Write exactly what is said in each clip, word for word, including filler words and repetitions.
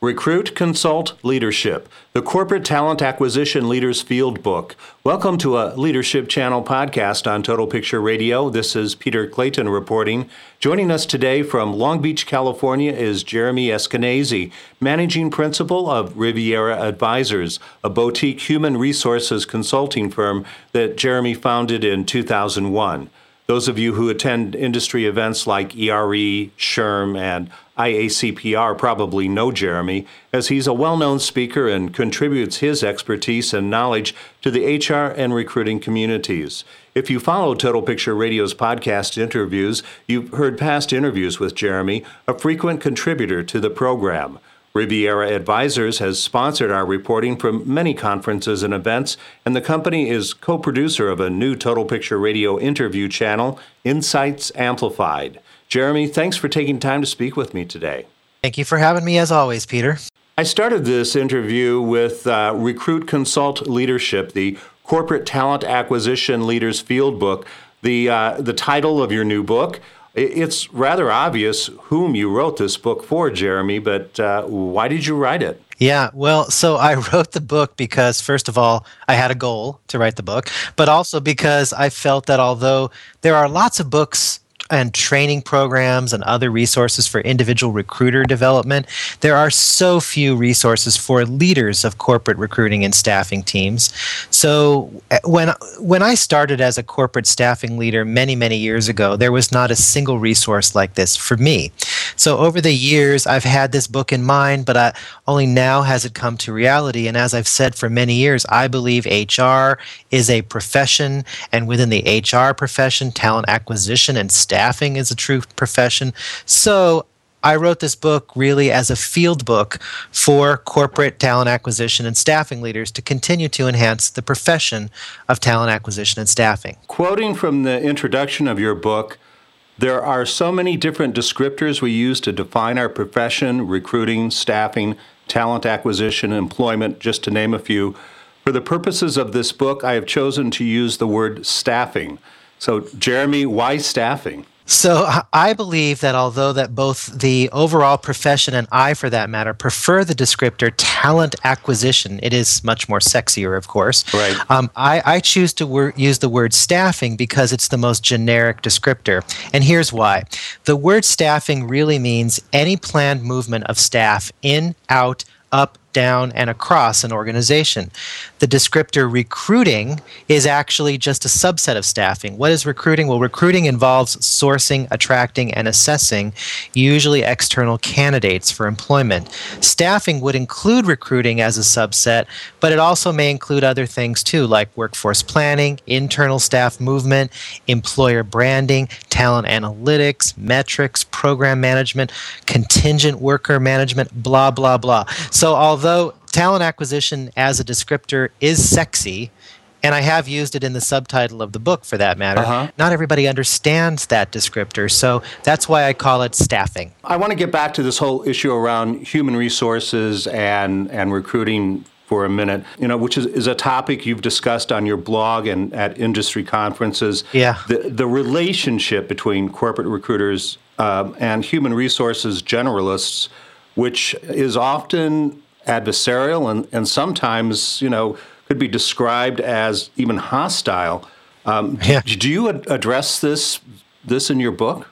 Recruit, Consult, Leadership, the Corporate Talent Acquisition Leaders Field Book. Welcome to a Leadership Channel podcast on Total Picture Radio. This is Peter Clayton reporting. Joining us today from Long Beach, California is Jeremy Eskenazi, Managing Principal of Riviera Advisors, a boutique human resources consulting firm that Jeremy founded in two thousand one. Those of you who attend industry events like E R E, SHRM, and I A C P R probably know Jeremy, as he's a well-known speaker and contributes his expertise and knowledge to the H R and recruiting communities. If you follow Total Picture Radio's podcast interviews, you've heard past interviews with Jeremy, a frequent contributor to the program. Riviera Advisors has sponsored our reporting from many conferences and events, and the company is co-producer of a new Total Picture Radio interview channel, Insights Amplified. Jeremy, thanks for taking time to speak with me today. Thank you for having me, as always, Peter. I started this interview with uh, Recruit, Consult, Leadership, the Corporate Talent Acquisition Leaders Field Book, the uh, the title of your new book. It's rather obvious whom you wrote this book for, Jeremy, but uh, why did you write it? Yeah, well, so I wrote the book because, first of all, I had a goal to write the book, but also because I felt that although there are lots of books and training programs and other resources for individual recruiter development, there are so few resources for leaders of corporate recruiting and staffing teams. So when when I started as a corporate staffing leader many, many years ago, there was not a single resource like this for me. So over the years, I've had this book in mind, but I, only now has it come to reality. And as I've said for many years, I believe H R is a profession, and within the H R profession, talent acquisition and staffing is a true profession. So I wrote this book really as a field book for corporate talent acquisition and staffing leaders to continue to enhance the profession of talent acquisition and staffing. Quoting from the introduction of your book, there are so many different descriptors we use to define our profession: recruiting, staffing, talent acquisition, employment, just to name a few. For the purposes of this book, I have chosen to use the word staffing. So, Jeremy, why staffing? So I believe that although that both the overall profession and I, for that matter, prefer the descriptor talent acquisition, it is much more sexier, of course. Right. Um, I, I choose to wor- use the word staffing because it's the most generic descriptor. And here's why. The word staffing really means any planned movement of staff in, out, up, down, and across an organization. The descriptor recruiting is actually just a subset of staffing. What is recruiting? Well, recruiting involves sourcing, attracting, and assessing usually external candidates for employment. Staffing would include recruiting as a subset, but it also may include other things too, like workforce planning, internal staff movement, employer branding, talent analytics, metrics, program management, contingent worker management, blah, blah, blah. So although Although talent acquisition as a descriptor is sexy, and I have used it in the subtitle of the book for that matter, uh-huh. not everybody understands that descriptor, so that's why I call it staffing. I want to get back to this whole issue around human resources and, and recruiting for a minute, you know, which is, is a topic you've discussed on your blog and at industry conferences. Yeah. The, the relationship between corporate recruiters uh, and human resources generalists, which is often adversarial and, and sometimes, you know, could be described as even hostile. Um, yeah. do, do you ad- address this this in your book?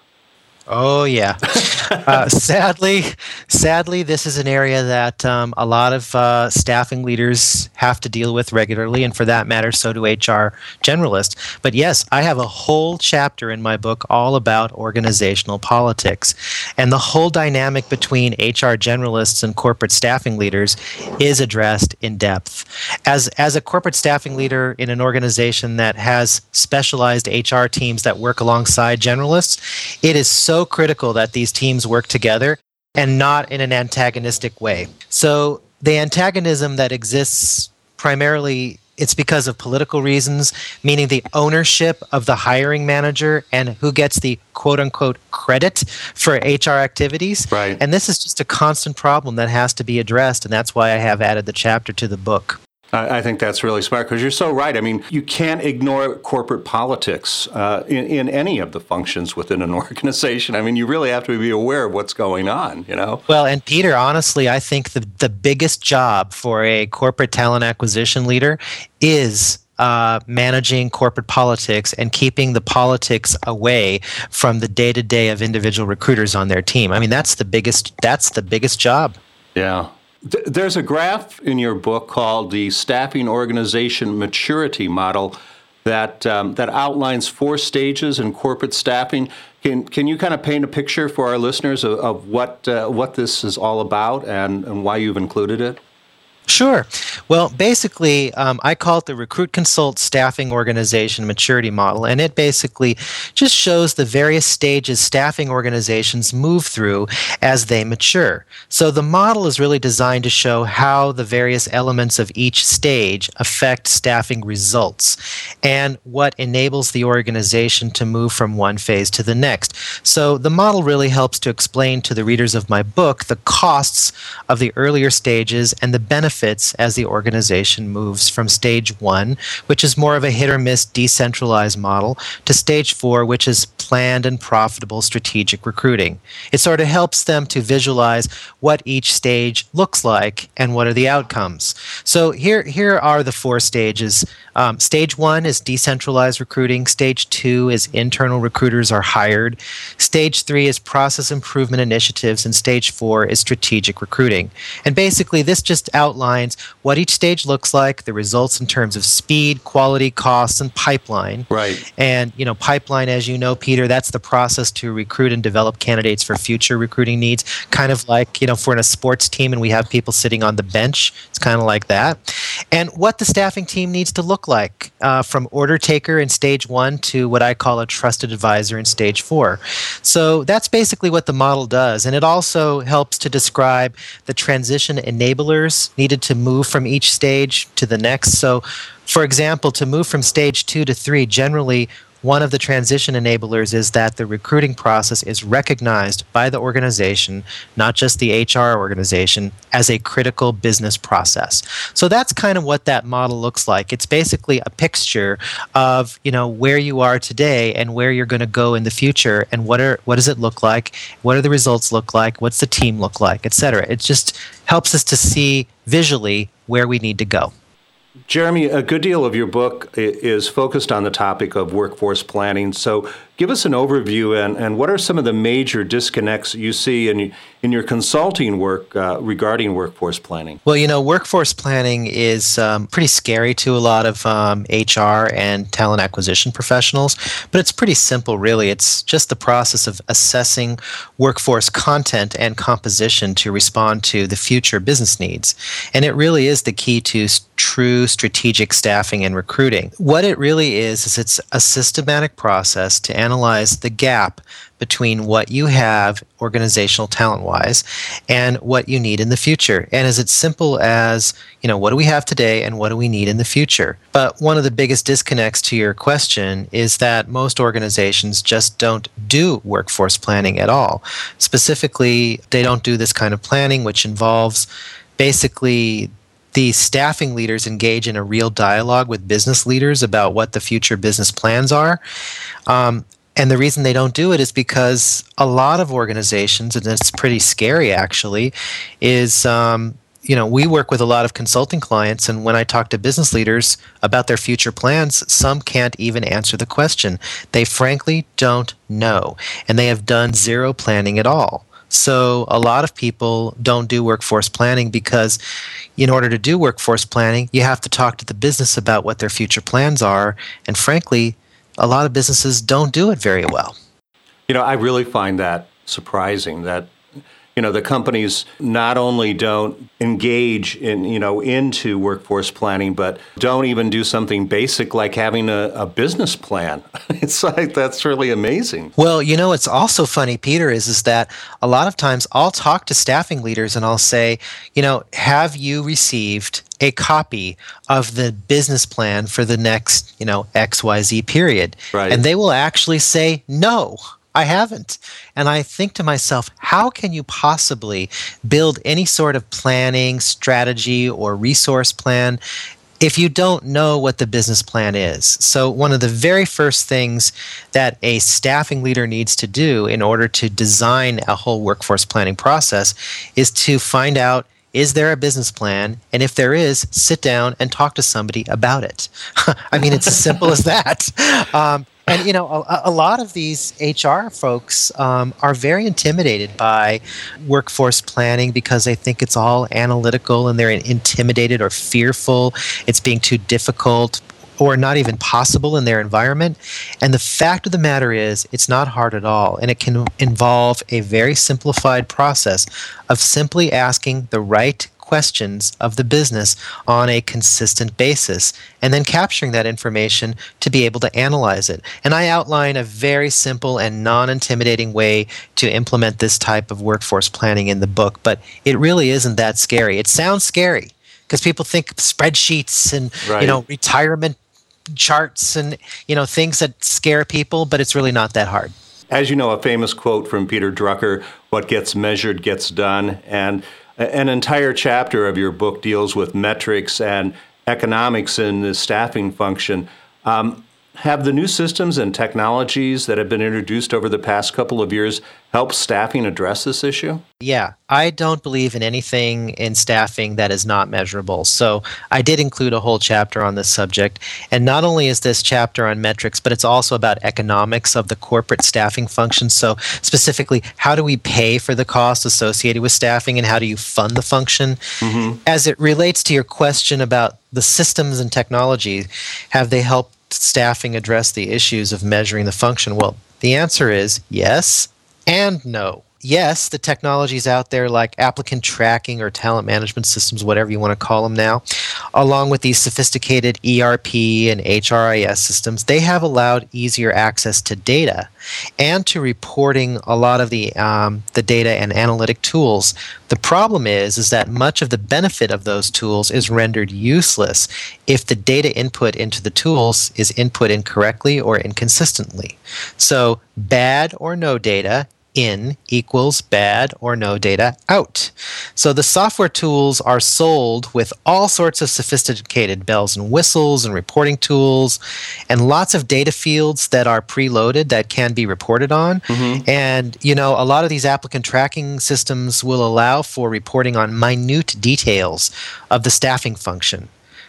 Oh, yeah. uh, sadly, sadly, this is an area that um, a lot of uh, staffing leaders have to deal with regularly, and for that matter, so do H R generalists. But yes, I have a whole chapter in my book all about organizational politics. And the whole dynamic between H R generalists and corporate staffing leaders is addressed in depth. As, as a corporate staffing leader in an organization that has specialized H R teams that work alongside generalists, it is so So critical that these teams work together and not in an antagonistic way. So the antagonism that exists primarily, it's because of political reasons, meaning the ownership of the hiring manager and who gets the quote-unquote credit for H R activities. Right. And this is just a constant problem that has to be addressed, and that's why I have added the chapter to the book. I, I think that's really smart because you're so right. I mean, you can't ignore corporate politics uh, in, in any of the functions within an organization. I mean, you really have to be aware of what's going on, you know? Well, and Peter, honestly, I think the, the biggest job for a corporate talent acquisition leader is Uh, managing corporate politics and keeping the politics away from the day-to-day of individual recruiters on their team. I mean, that's the biggest that's the biggest job. Yeah. Th- there's a graph in your book called the Staffing Organization Maturity Model that um, that outlines four stages in corporate staffing. Can can you kind of paint a picture for our listeners of, of what uh, what this is all about and, and why you've included it? Sure. Well, basically, um, I call it the Recruit Consult Staffing Organization Maturity Model, and it basically just shows the various stages staffing organizations move through as they mature. So the model is really designed to show how the various elements of each stage affect staffing results and what enables the organization to move from one phase to the next. So the model really helps to explain to the readers of my book the costs of the earlier stages and the benefits as the organization moves from stage one, which is more of a hit or miss decentralized model, to stage four, which is planned and profitable strategic recruiting. It sort of helps them to visualize what each stage looks like and what are the outcomes. So here, here are the four stages. Um, stage one is decentralized recruiting. Stage two is internal recruiters are hired. Stage three is process improvement initiatives. And stage four is strategic recruiting. And basically, this just outlines what each stage looks like, the results in terms of speed, quality, costs, and pipeline. Right. And, you know, pipeline, as you know, Peter, that's the process to recruit and develop candidates for future recruiting needs. Kind of like, you know, if we're in a sports team and we have people sitting on the bench, it's kind of like that. And what the staffing team needs to look like uh, from order taker in stage one to what I call a trusted advisor in stage four. So that's basically what the model does. And it also helps to describe the transition enablers needed to move from each stage to the next. So, for example, to move from stage two to three, generally one of the transition enablers is that the recruiting process is recognized by the organization, not just the H R organization, as a critical business process. So that's kind of what that model looks like. It's basically a picture of, you know, where you are today and where you're going to go in the future, and what are what does it look like? What do the results look like? What's the team look like, et cetera. It just helps us to see visually where we need to go. Jeremy, a good deal of your book is focused on the topic of workforce planning. So give us an overview, and, and what are some of the major disconnects you see in, in your consulting work uh, regarding workforce planning? Well, you know, workforce planning is um, pretty scary to a lot of um, H R and talent acquisition professionals, but it's pretty simple, really. It's just the process of assessing workforce content and composition to respond to the future business needs. And it really is the key to true strategic staffing and recruiting. What it really is, is it's a systematic process to analyze the gap between what you have organizational talent-wise and what you need in the future. And as it's simple as, you know, what do we have today and what do we need in the future? But one of the biggest disconnects to your question is that most organizations just don't do workforce planning at all. Specifically, they don't do this kind of planning, which involves basically the staffing leaders engage in a real dialogue with business leaders about what the future business plans are. Um, and the reason they don't do it is because a lot of organizations, and it's pretty scary actually, is, um, you know, we work with a lot of consulting clients, and when I talk to business leaders about their future plans, some can't even answer the question. They frankly don't know, and they have done zero planning at all. So a lot of people don't do workforce planning because in order to do workforce planning, you have to talk to the business about what their future plans are. And frankly, a lot of businesses don't do it very well. You know, I really find that surprising that, you know, the companies not only don't engage in, you know, into workforce planning, but don't even do something basic like having a, a business plan. It's like, that's really amazing. Well, you know, it's also funny, Peter, is, is that a lot of times I'll talk to staffing leaders and I'll say, you know, have you received a copy of the business plan for the next, you know, X Y Z period? Right. And they will actually say, no, I haven't. And I think to myself, how can you possibly build any sort of planning, strategy, or resource plan if you don't know what the business plan is. So one of the very first things that a staffing leader needs to do in order to design a whole workforce planning process is to find out, is there a business plan? And if there is, sit down and talk to somebody about it. I mean, it's as simple as that. Um, and, you know, a, a lot of these H R folks um, are very intimidated by workforce planning because they think it's all analytical and they're intimidated or fearful. It's being too difficult or not even possible in their environment. And the fact of the matter is, it's not hard at all. And it can involve a very simplified process of simply asking the right questions of the business on a consistent basis, and then capturing that information to be able to analyze it. And I outline a very simple and non-intimidating way to implement this type of workforce planning in the book, but it really isn't that scary. It sounds scary because people think spreadsheets and right. you know retirement charts and you know things that scare people, but it's really not that hard. As you know, a famous quote from Peter Drucker, "What gets measured gets done," and an entire chapter of your book deals with metrics and economics in the staffing function. Um, have the new systems and technologies that have been introduced over the past couple of years helped staffing address this issue? Yeah, I don't believe in anything in staffing that is not measurable. So I did include a whole chapter on this subject. And not only is this chapter on metrics, but it's also about economics of the corporate staffing function. So specifically, how do we pay for the cost associated with staffing and how do you fund the function? Mm-hmm. As it relates to your question about the systems and technology, have they helped staffing address the issues of measuring the function? Well, the answer is yes and no. Yes, the technologies out there like applicant tracking or talent management systems, whatever you want to call them now, along with these sophisticated E R P and H R I S systems, they have allowed easier access to data and to reporting a lot of the um, the data and analytic tools. The problem is, is that much of the benefit of those tools is rendered useless if the data input into the tools is input incorrectly or inconsistently. So bad or no data in equals bad or no data out. So the software tools are sold with all sorts of sophisticated bells and whistles and reporting tools and lots of data fields that are preloaded that can be reported on. Mm-hmm. And, you know, a lot of these applicant tracking systems will allow for reporting on minute details of the staffing function.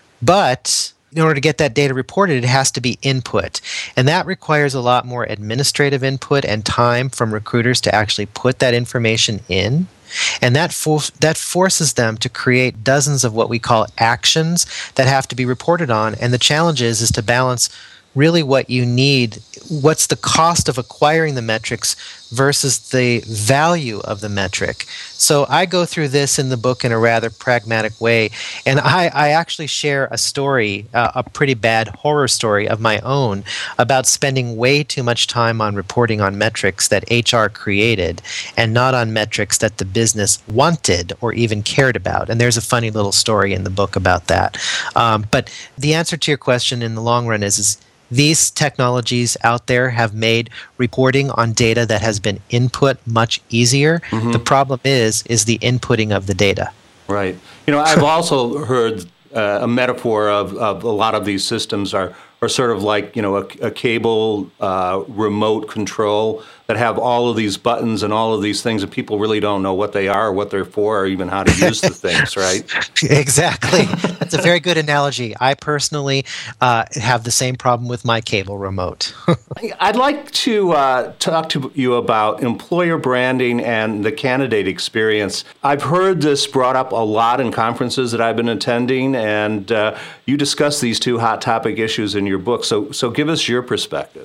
But in order to get that data reported, it has to be input. And that requires a lot more administrative input and time from recruiters to actually put that information in. And that for- that forces them to create dozens of what we call actions that have to be reported on. And the challenge is, is to balance really what you need, what's the cost of acquiring the metrics versus the value of the metric. So I go through this in the book in a rather pragmatic way, and I, I actually share a story, uh, a pretty bad horror story of my own about spending way too much time on reporting on metrics that H R created and not on metrics that the business wanted or even cared about. And there's a funny little story in the book about that. Um, but the answer to your question in the long run is, is these technologies out there have made reporting on data that has been input much easier. Mm-hmm. The problem is, is the inputting of the data. Right. You know, I've also heard uh, a metaphor of, of a lot of these systems are, are sort of like, you know, a, a cable uh, remote control that have all of these buttons and all of these things, and people really don't know what they are, or what they're for, or even how to use the things, right? Exactly. That's a very good analogy. I personally uh, have the same problem with my cable remote. I'd like to uh, talk to you about employer branding and the candidate experience. I've heard this brought up a lot in conferences that I've been attending, and uh, you discuss these two hot topic issues in your book. So, so give us your perspective.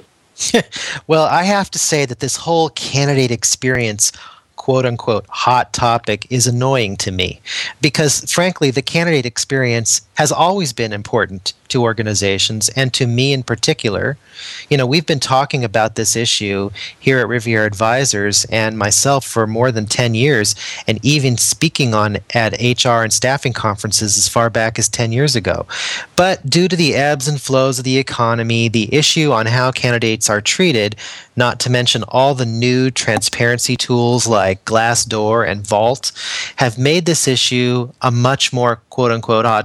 Well, I have to say that this whole candidate experience, quote unquote, hot topic is annoying to me because, frankly, the candidate experience has always been important to organizations and to me in particular. You know, we've been talking about this issue here at Riviera Advisors and myself for more than ten years, and even speaking on at H R and staffing conferences as far back as ten years ago. But due to the ebbs and flows of the economy, the issue on how candidates are treated, not to mention all the new transparency tools like Glassdoor and Vault, have made this issue a much more quote unquote hot topic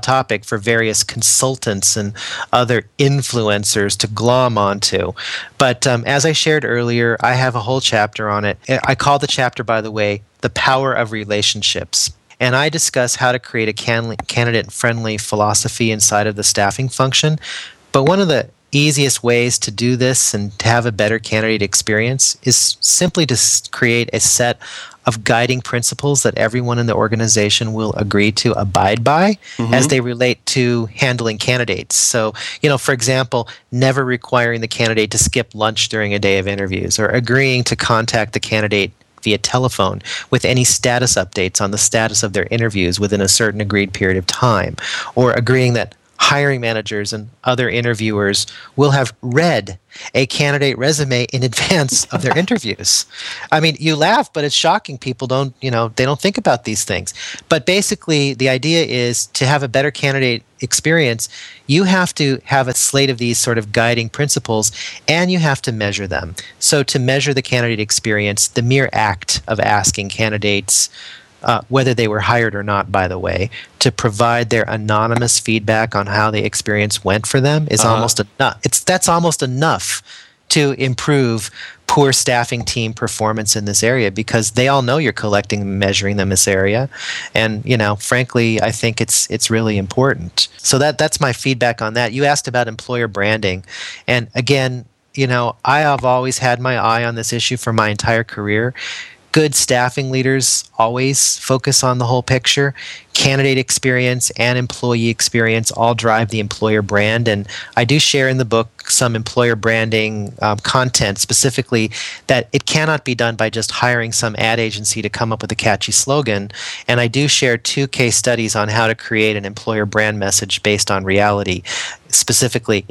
topic for various consultants and other influencers to glom onto. But um, as I shared earlier, I have a whole chapter on it. I call the chapter, by the way, The Power of Relationships. And I discuss how to create a can- candidate-friendly philosophy inside of the staffing function. But one of the easiest ways to do this and to have a better candidate experience is simply to s- create a set of guiding principles that everyone in the organization will agree to abide by mm-hmm. as they relate to handling candidates. So, you know, for example, never requiring the candidate to skip lunch during a day of interviews, or agreeing to contact the candidate via telephone with any status updates on the status of their interviews within a certain agreed period of time, or agreeing that hiring managers and other interviewers will have read a candidate resume in advance of their interviews. I mean, you laugh, but it's shocking. People don't, you know, they don't think about these things. But basically, the idea is to have a better candidate experience, you have to have a slate of these sort of guiding principles, and you have to measure them. So to measure the candidate experience, the mere act of asking candidates, Uh, whether they were hired or not, by the way, to provide their anonymous feedback on how the experience went for them is uh-huh. almost enough. It's that's almost enough to improve poor staffing team performance in this area, because they all know you're collecting and measuring them in this area, and you know, frankly, I think it's it's really important. So that that's my feedback on that. You asked about employer branding, and again, you know, I have always had my eye on this issue for my entire career. Good staffing leaders always focus on the whole picture. Candidate experience and employee experience all drive the employer brand. And I do share in the book some employer branding um, content, specifically that it cannot be done by just hiring some ad agency to come up with a catchy slogan. And I do share two case studies on how to create an employer brand message based on reality, specifically